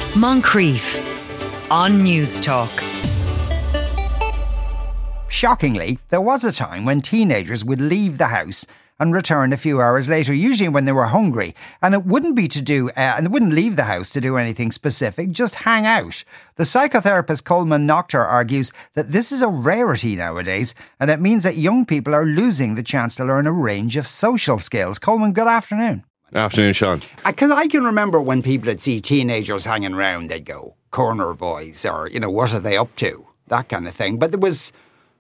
Moncrief on News Talk. Shockingly, there was a time when teenagers would leave the house and return a few hours later, usually when they were hungry, and it wouldn't be to do, and they wouldn't leave the house to do anything specific, just hang out. The psychotherapist Coleman Noctor argues that this is a rarity nowadays, and it means that young people are losing the chance to learn a range of social skills. Coleman, good afternoon. Afternoon, Sean. Because I can remember when people would see teenagers hanging around, they'd go, corner boys, or, what are they up to? That kind of thing. But there was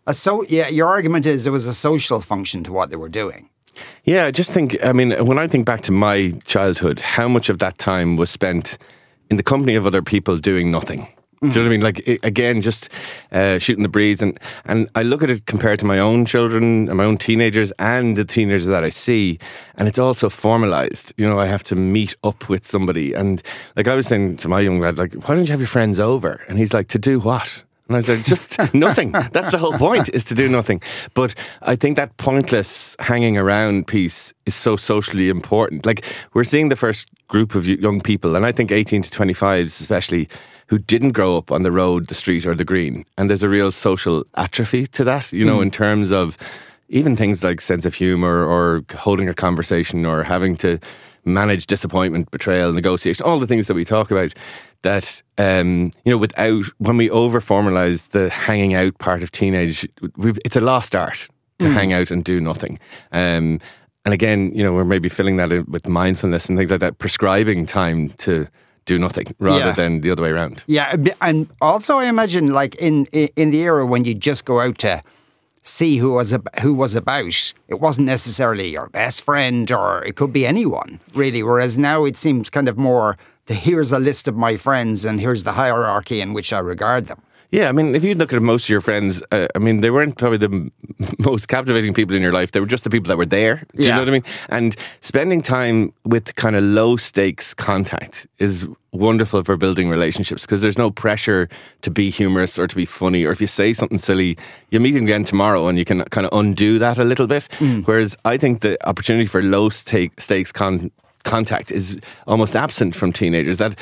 your argument is there was a social function to what they were doing. Yeah, I just think, when I think back to my childhood, how much of that time was spent in the company of other people doing nothing? Do you know what I mean? Like, again, just shooting the breeze. And I look at it compared to my own children and my own teenagers and the teenagers that I see, and it's also formalised. I have to meet up with somebody. And like I was saying to my young lad, like, why don't you have your friends over? And he's like, to do what? And I was like, just nothing. That's the whole point, is to do nothing. But I think that pointless hanging around piece is so socially important. Like, we're seeing the first group of young people, and I think 18 to 25s especially, who didn't grow up on the road, the street or the green. And there's a real social atrophy to that, in terms of even things like sense of humour or holding a conversation or having to manage disappointment, betrayal, negotiation, all the things that we talk about that, without, when we over-formalise the hanging out part of teenage, it's a lost art to hang out and do nothing. And again, we're maybe filling that in with mindfulness and things like that, prescribing time to do nothing rather than the other way around. Yeah, and also I imagine, like, in the era when you just go out to see who was about, it wasn't necessarily your best friend, or it could be anyone, really. Whereas now it seems kind of more, here's a list of my friends and here's the hierarchy in which I regard them. Yeah, if you look at most of your friends, they weren't probably the most captivating people in your life. They were just the people that were there. Do you know what I mean? And spending time with kind of low stakes contact is wonderful for building relationships, because there's no pressure to be humorous or to be funny, or if you say something silly, you meet again tomorrow and you can kind of undo that a little bit. Whereas I think the opportunity for low stakes contact is almost absent from teenagers. And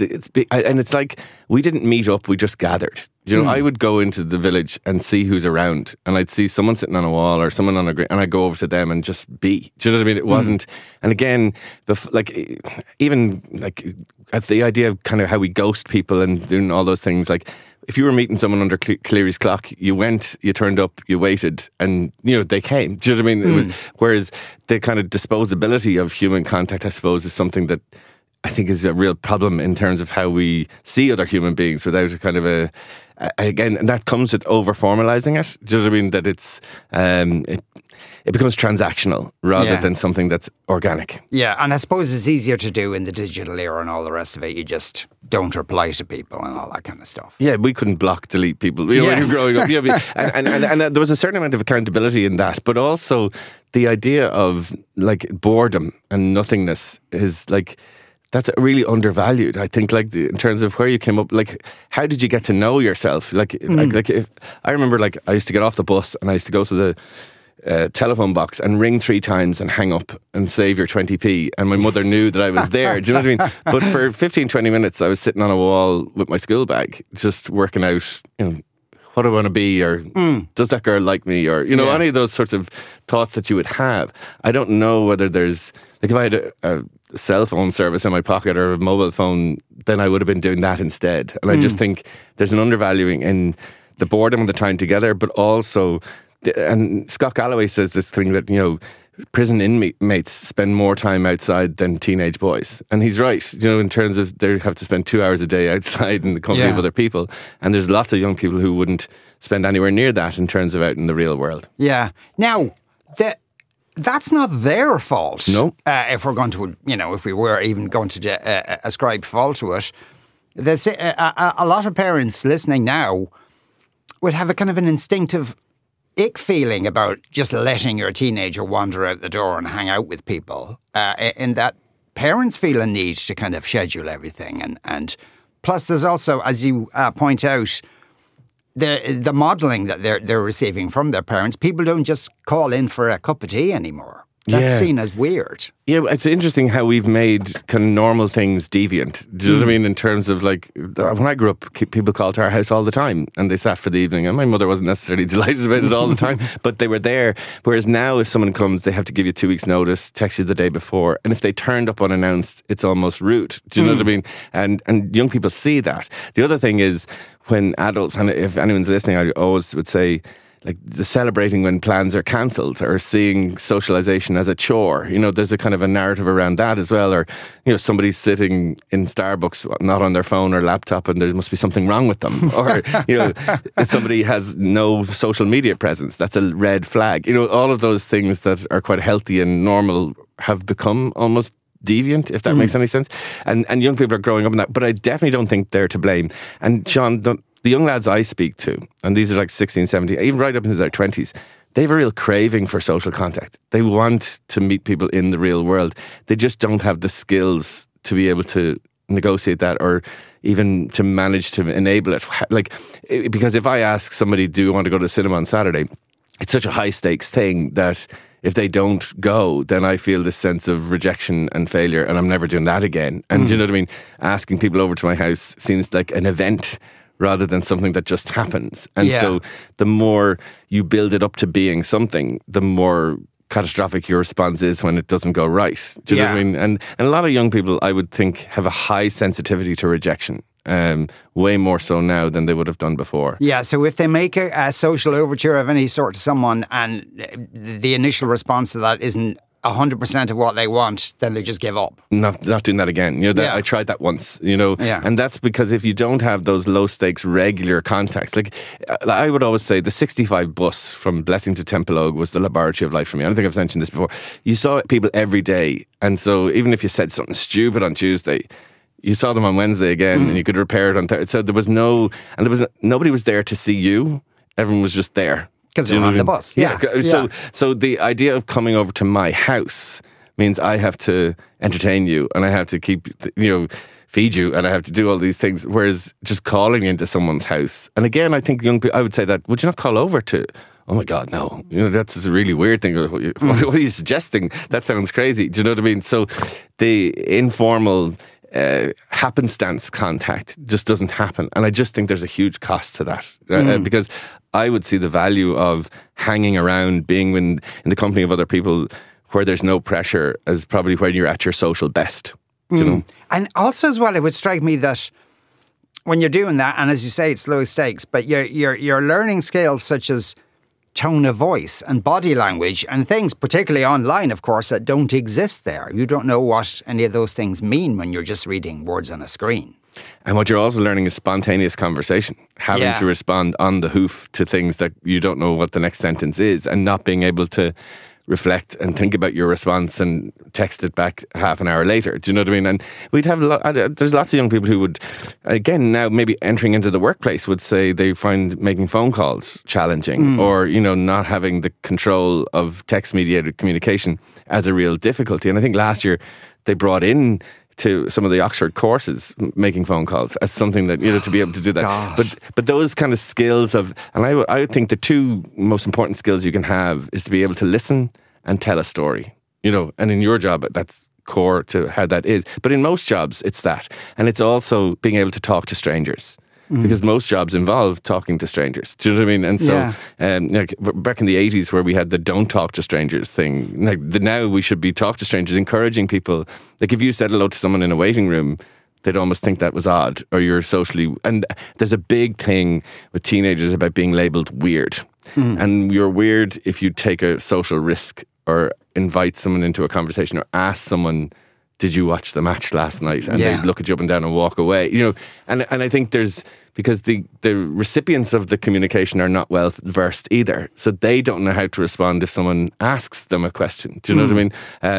it's like, we didn't meet up, we just gathered. I would go into the village and see who's around, and I'd see someone sitting on a wall or someone on a green, and I'd go over to them and just be. Do you know what I mean? It wasn't, and again, even at the idea of kind of how we ghost people and doing all those things, like, if you were meeting someone under Cleary's clock, you went, you turned up, you waited, and they came. Do you know what I mean? It was, whereas the kind of disposability of human contact, I suppose, is something that I think is a real problem in terms of how we see other human beings, without a kind of again, and that comes with over-formalising it. Do you know what I mean? That it's, it becomes transactional rather than something that's organic. Yeah, and I suppose it's easier to do in the digital era and all the rest of it. You just don't reply to people and all that kind of stuff. Yeah, we couldn't delete people when you were growing up. And there was a certain amount of accountability in that, but also the idea of, like, boredom and nothingness is, like, that's really undervalued, I think, like, in terms of where you came up. Like, how did you get to know yourself? Like if I remember, like, I used to get off the bus and I used to go to the telephone box and ring 3 times and hang up and save your 20p, and my mother knew that I was there. Do you know what I mean? But for 15-20 minutes I was sitting on a wall with my school bag, just working out, what do I want to be, or does that girl like me, or any of those sorts of thoughts that you would have. I don't know whether there's, like, if I had a cell phone service in my pocket or a mobile phone, then I would have been doing that instead. And I just think there's an undervaluing in the boredom and the time together, but also, and Scott Galloway says this thing that, prison inmates spend more time outside than teenage boys. And he's right, in terms of they have to spend 2 hours a day outside in the company of other people. And there's lots of young people who wouldn't spend anywhere near that in terms of out in the real world. Yeah. Now, that's not their fault. No. If we're going to, if we were even going to ascribe fault to it, there's a lot of parents listening now would have a kind of an instinctive ick feeling about just letting your teenager wander out the door and hang out with people, in that parents feel a need to kind of schedule everything. And plus there's also, as you point out, the modelling that they're receiving from their parents. People don't just call in for a cup of tea anymore. That's seen as weird. Yeah, it's interesting how we've made kind of normal things deviant. Do you know what I mean? In terms of like, when I grew up, people called to our house all the time and they sat for the evening, and my mother wasn't necessarily delighted about it all the time, but they were there. Whereas now, if someone comes, they have to give you 2 weeks' notice, text you the day before, and if they turned up unannounced, it's almost rude. Do you know what I mean? And young people see that. The other thing is when adults, and if anyone's listening, I always would say, like the celebrating when plans are cancelled, or seeing socialization as a chore. You know, there's a kind of a narrative around that as well. Or, you know, somebody's sitting in Starbucks, not on their phone or laptop, and there must be something wrong with them. Or, you know, if somebody has no social media presence, that's a red flag. You know, all of those things that are quite healthy and normal have become almost deviant, if that makes any sense. And young people are growing up in that. But I definitely don't think they're to blame. And Sean, the young lads I speak to, and these are like 16, 17, even right up into their 20s, they have a real craving for social contact. They want to meet people in the real world. They just don't have the skills to be able to negotiate that, or even to manage to enable it. Like, because if I ask somebody, do you want to go to the cinema on Saturday? It's such a high stakes thing that if they don't go, then I feel this sense of rejection and failure, and I'm never doing that again. And do you know what I mean? Asking people over to my house seems like an event rather than something that just happens. And so the more you build it up to being something, the more catastrophic your response is when it doesn't go right. Do you know what I mean? And a lot of young people, I would think, have a high sensitivity to rejection. Way more so now than they would have done before. Yeah, so if they make a social overture of any sort to someone and the initial response to that isn't 100% of what they want, then they just give up. Not doing that again. You know, I tried that once, you know, and that's because if you don't have those low stakes regular contacts, like I would always say the 65 bus from Blessing to Templeogue was the laboratory of life for me. I don't think I've mentioned this before. You saw people every day, and so even if you said something stupid on Tuesday, you saw them on Wednesday again, and you could repair it on Thursday. So there was nobody was there to see you. Everyone was just there. Because they're on the bus. Yeah. So the idea of coming over to my house means I have to entertain you, and I have to keep, feed you, and I have to do all these things. Whereas just calling into someone's house, and again, I think young people, I would say that, would you not call over to? Oh my God, no. You know, that's a really weird thing. What are you suggesting? That sounds crazy. Do you know what I mean? So the informal happenstance contact just doesn't happen, and I just think there's a huge cost to that because I would see the value of hanging around, being in the company of other people where there's no pressure, as probably when you're at your social best. You know? And also as well, it would strike me that when you're doing that, and as you say, it's low stakes, but you're learning skills such as tone of voice and body language and things, particularly online, of course, that don't exist there. You don't know what any of those things mean when you're just reading words on a screen. And what you're also learning is spontaneous conversation, having to respond on the hoof to things that you don't know what the next sentence is, and not being able to reflect and think about your response and text it back half an hour later. Do you know what I mean? And we'd have there's lots of young people who would, again, now maybe entering into the workplace, would say they find making phone calls challenging, or, not having the control of text-mediated communication as a real difficulty. And I think last year they brought in to some of the Oxford courses, making phone calls as something that, to be able to do that. Gosh. But those kind of skills of, and I would think the two most important skills you can have is to be able to listen and tell a story, and in your job, that's core to how that is. But in most jobs, it's that. And it's also being able to talk to strangers. Because most jobs involve talking to strangers. Do you know what I mean? And so, back in the 80s where we had the don't talk to strangers thing, now we should be talk to strangers, encouraging people. Like if you said hello to someone in a waiting room, they'd almost think that was odd, or you're socially... And there's a big thing with teenagers about being labelled weird. And you're weird if you take a social risk or invite someone into a conversation or ask someone, did you watch the match last night? And they look at you up and down and walk away. And I think there's... Because the recipients of the communication are not well versed either. So they don't know how to respond if someone asks them a question. Do you know what I mean?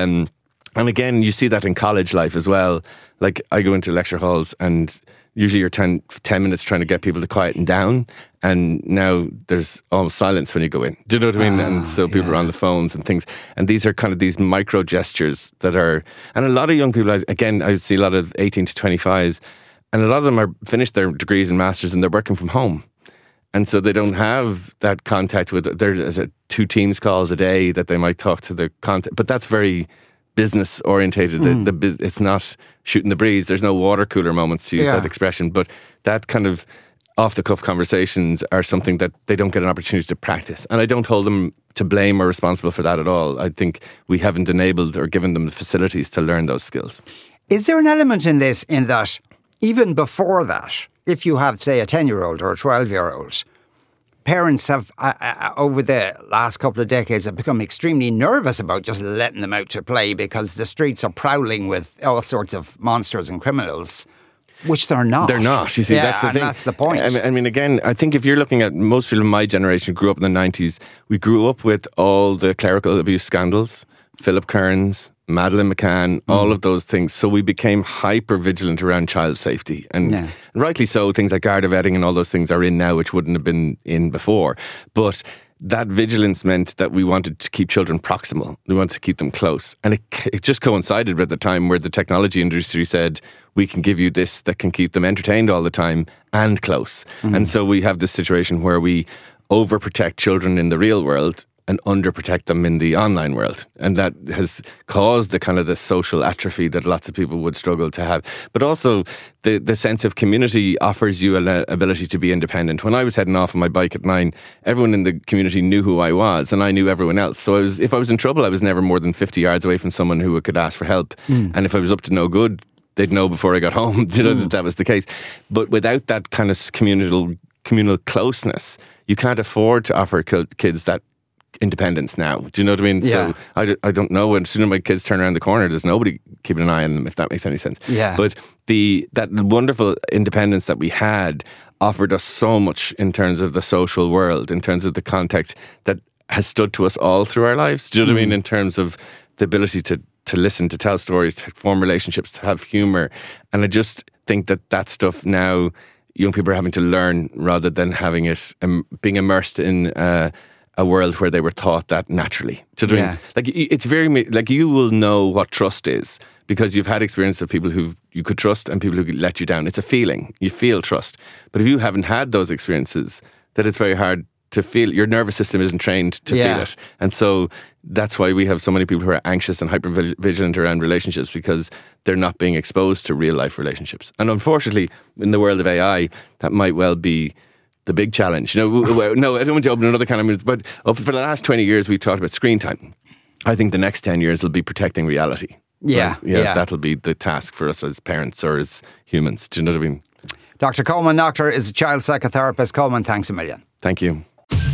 And again, you see that in college life as well. Like I go into lecture halls and usually you're 10 minutes trying to get people to quieten down. And now there's almost silence when you go in. Do you know what I mean? And so people are on the phones and things. And these are kind of these micro gestures that are... And a lot of young people, again, I see a lot of 18 to 25s, and a lot of them are finished their degrees and masters and they're working from home. And so they don't have that contact with, there's 2 Teams calls a day that they might talk to the contact, but that's very business orientated. It's not shooting the breeze. There's no water cooler moments, to use that expression, but that kind of off the cuff conversations are something that they don't get an opportunity to practice. And I don't hold them to blame or responsible for that at all. I think we haven't enabled or given them the facilities to learn those skills. Is there an element in this in that even before that, if you have, say, a 10-year-old or a 12-year-old, parents have, over the last couple of decades, have become extremely nervous about just letting them out to play because the streets are prowling with all sorts of monsters and criminals, which they're not. They're not. You see, that's the thing. That's the point. I mean, again, I think if you're looking at most people in my generation grew up in the 90s, we grew up with all the clerical abuse scandals, Philip Kearns, Madeleine McCann, all of those things. So we became hyper vigilant around child safety. And rightly so, things like Garda vetting and all those things are in now, which wouldn't have been in before. But that vigilance meant that we wanted to keep children proximal. We wanted to keep them close. And it just coincided with the time where the technology industry said, we can give you this that can keep them entertained all the time and close. And so we have this situation where we overprotect children in the real world and underprotect them in the online world. And that has caused the kind of the social atrophy that lots of people would struggle to have. But also the sense of community offers you an ability to be independent. When I was heading off on my bike at 9, everyone in the community knew who I was and I knew everyone else. So if I was in trouble, I was never more than 50 yards away from someone who could ask for help. And if I was up to no good, they'd know before I got home, that was the case. But without that kind of communal closeness, you can't afford to offer kids that independence now. Do you know what I mean? Yeah. So I don't know. As soon as my kids turn around the corner, there's nobody keeping an eye on them, if that makes any sense. Yeah. But that wonderful independence that we had offered us so much in terms of the social world, in terms of the context that has stood to us all through our lives. Do you know what I mean? In terms of the ability to listen, to tell stories, to form relationships, to have humour. And I just think that stuff now young people are having to learn rather than having it being immersed in a world where they were taught that naturally. Do you know what I mean? Like, it's very, like, you will know what trust is because you've had experience of people who you could trust and people who let you down. It's a feeling. You feel trust. But if you haven't had those experiences, then it's very hard to feel. Your nervous system isn't trained to feel it. And so that's why we have so many people who are anxious and hyper vigilant around relationships, because they're not being exposed to real life relationships. And unfortunately, in the world of AI, that might well be the big challenge. No, I don't want to open another kind of, but for the last 20 years, we've talked about screen time. I think the next 10 years will be protecting reality. Yeah. That'll be the task for us as parents or as humans. Do you know what I mean? Dr. Coleman Noctor is a child psychotherapist. Coleman, thanks a million. Thank you.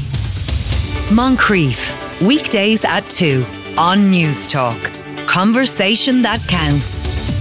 Moncrief, weekdays at 2 on News Talk. Conversation that counts.